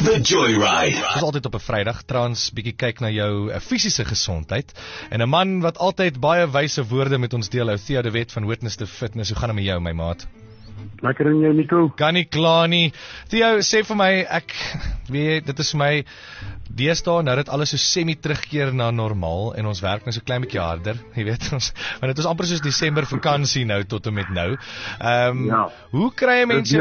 The Joyride. Ons is altyd op 'n Vrydag trouens bietjie kyk na jou fisiese gesondheid. En 'n man wat altyd baie wyse woorde met ons deel, Theo de Wet van Witness to Fitness. Hoe gaan dit met jou, my maat? Lekker en jy, Nico? Kan nie kla nie. Theo, sê vir my, ek weet, dit is vir my deesdae nou dat alles so semi terugkeer na normaal en ons werk nou so klein bietjie harder, jy weet ons, want dit is amper soos Desember vakansie nou tot en met nou. Ja. Hoe kry mense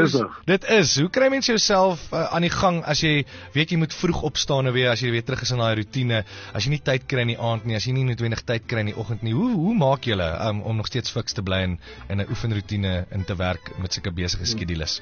hoe kry mense jouself aan die gang as jy weet jy moet vroeg opstaan nou weer, as jy weer terug is in daai roetine, as jy nie tyd kry in die aand nie, as jy nie noodwendig tyd kry in die oggend nie. Hoe maak julle om nog steeds fiks te bly en 'n oefenroetine in te werk met sulke besige skedules?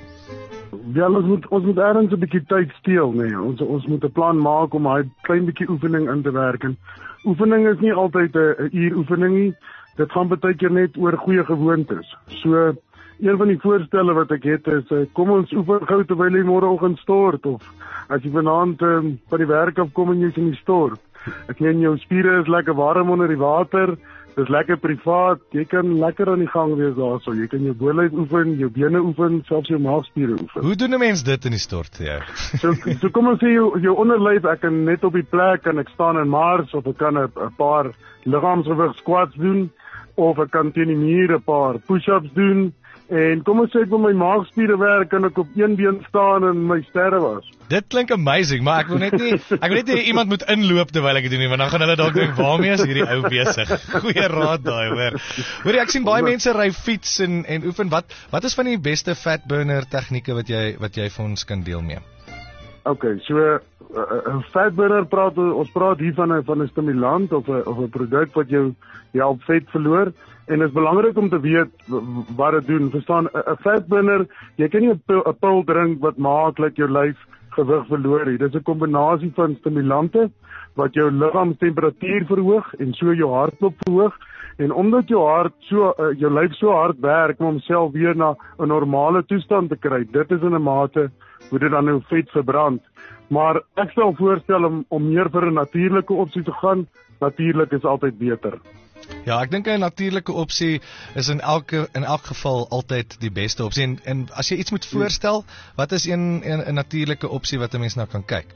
Ja, ons moet ergens 'n bietjie tyd steel, nee. Ons moet 'n plan maak om daai klein bietjie oefening in te werk. En oefening is nie altyd 'n uur oefening nie. Dit gaan baie keer net oor goeie gewoontes. So een van die voorstelle wat ek het is kom ons oefen gou terwyl jy môreoggend stort, of as jy vanaand van die werk af kom en jy's in die stort. Ek meen jou spiere is lekker warm onder die water. Dis lekker privaat, jy kan lekker aan die gang wees daarso. Jy kan jou bolyf oefen, jou bene oefen, selfs jou maagspiere oefen. Hoe doen 'n mens dit in die stort, ja? So kom ons sê jou onderlyf, ek kan net op die plek kan ek staan in Mars, of ek kan 'n paar liggaamsgewig squats doen, of ek kan teen die muur 'n paar push-ups doen. En kom ons sê ek wil my maagspiere werk, kan ek op een been staan en my sterre was. Dit klink amazing, maar ek wil net nie iemand moet inloop terwyl ek dit doen nie, want dan gaan hulle dalk dink, waarmee is hierdie ou besig? Goeie raad daai, hoor. Hoorie, ek sien baie mense ry fiets en oefen. Wat is van die beste fat burner tegnieke wat jy vir ons kan deel mee? Okay, so 'n fat burner ons praat hier van 'n stimulant of 'n produk wat jou help vet verloor. En dit is belangrik om te weet wat dit doen. Verstaan, 'n fat burner, jy kan nie 'n pil drink wat maklik jou lyf gewig verloor nie. Dit is 'n kombinasie van stimulante wat jou liggaamstemperatuur verhoog en so jou hartklop verhoog. En omdat jou lyf so hard werk om homself weer na 'n normale toestand te kry, dit is in 'n mate hoe dit dan nou vet verbrand. Maar ek sal voorstel om meer vir 'n natuurlike opsie te gaan. Natuurlik is altyd beter. Ja, ek dink 'n natuurlike opsie is in elk geval altyd die beste opsie. En as jy iets moet voorstel, wat is 'n natuurlike opsie wat 'n mens nou kan kyk?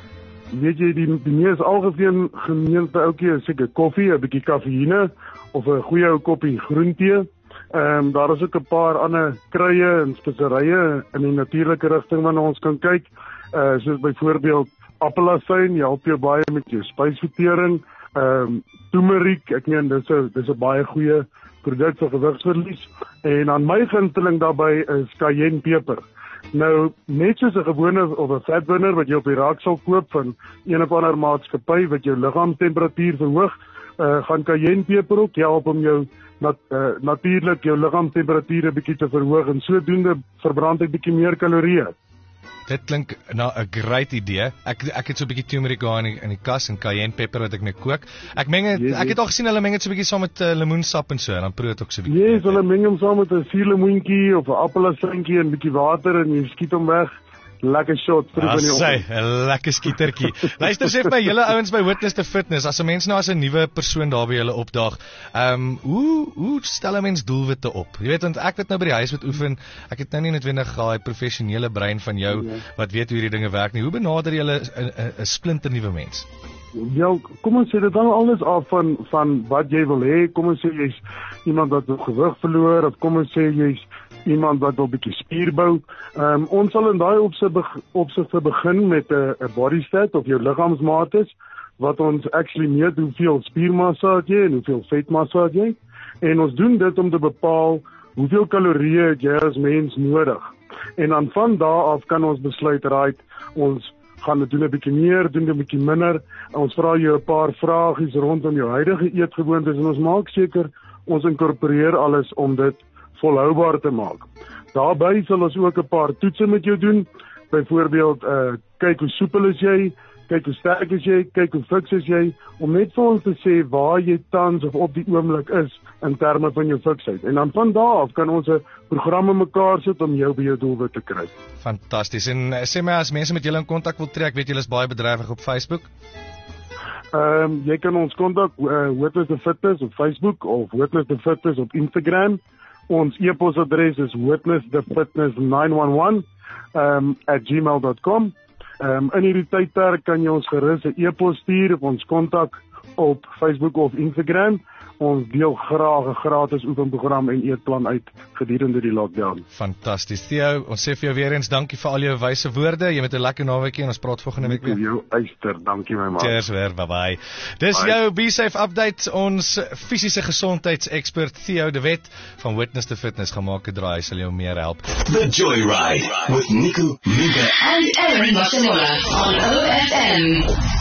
Weet jy, die mees algemeen gemeente ouetjie is seker koffie, 'n bietjie kafeïne of 'n goeie ou koppie groentee. Daar is ook 'n paar ander kruie en speserye in die natuurlike rigting waarna ons kan kyk. Soos byvoorbeeld appelasyn, help jou baie met jou spysvertering. Turmeric, ek meen dis 'n baie goeie produk vir gewigsverlies. En aan my gunsteling daarbey is cayennepeper. Nou, net soos 'n gewone of 'n fat burner wat jy op die rak sal koop van een of ander maatskappy wat jou liggaamstemperatuur verhoog, gaan cayennepeper ook help om jou natuurlik jou liggaamstemperatuur 'n bietjie te verhoog, en sodoende verbrand jy bietjie meer kalorieë. Dit klink na 'n great idee. Ek het so 'n bietjie turmeric in die kas en cayennepeper wat ek mee kook. Ek het al gesien hulle meng dit so 'n bietjie saam met lemoensap en so, en dan proe dit ook so 'n bietjie. Ja, hulle meng hom saam met 'n suurlemoentjie of 'n appelasyntjie en 'n bietjie water en jy skiet hom weg. Lekker shot vroeg in die oggend. 'n lekker skietertjie. Luister, sê vir my, julle ouens by Witness to Fitness, as 'n mens nou as 'n nuwe persoon daar by julle opdaag, hoe stel 'n mens doelwitte op? Jy weet, want ek wat nou by die huis moet oefen, ek het nou nie noodwendig daai professionele brein van jou wat weet hoe hierdie dinge werk nie. Hoe benader julle 'n splinter nuwe mens? Ja, kom ons sê dit hang alles af van wat jy wil hê. Kom ons sê jy's iemand wat wil gewig verloor, of kom ons sê jy's iemand wat wil 'n bietjie spier bou. Ons sal in daai opsigte begin met 'n body stat of jou liggaamsmaat, wat ons actually meet hoeveel spiermassa het jy en hoeveel vetmassa het jy. En ons doen dit om te bepaal hoeveel kalorieë jy as mens nodig. En dan van daar af kan ons besluit, ons gaan doen 'n bietjie meer, doen 'n bietjie minder. Ons vra jou 'n paar vragies rondom jou huidige eetgewoontes en ons maak seker ons inkorporeer alles om dit volhoubaar te maak. Daarbey sal ons ook 'n paar toetse met jou doen. Byvoorbeeld, kyk hoe soepel is jy, kyk hoe sterk is jy, kyk hoe fiks is jy, om net vir ons te sê waar jy tans of op die oomblik is in terme van jou fiksheid. En dan van daar af kan ons 'n program in mekaar sit om jou by jou doelwit te kry. Fantasties. En sê my, as mense met julle in kontak wil tree, ek weet julle is baie bedrywig op Facebook. Jy kan ons kontak Witness to Fitness op Facebook of Witness to Fitness op Instagram. Ons e-posadres is witnesstofitness911 @gmail.com. In hierdie tydperk kan jy ons gerus 'n e-pos stuur of ons kontak op Facebook of Instagram. Ons deel graag 'n gratis oefenprogram en eetplan uit gedurende die lockdown. Fantasties. Theo, ons sê vir jou weer eens dankie vir al jou wyse woorde. Jy met 'n lekker naweekie en ons praat volgende week weer. Jou uister, dankie my man. Cheers weer, bye. Dis jou Be Safe update. Ons fisiese gesondheidsekspert Theo de Wet van Witness to Fitness gaan maak 'n draai, hy sal jou meer help. The Joyride with Nico Luger and Erin Barcelona on OFM.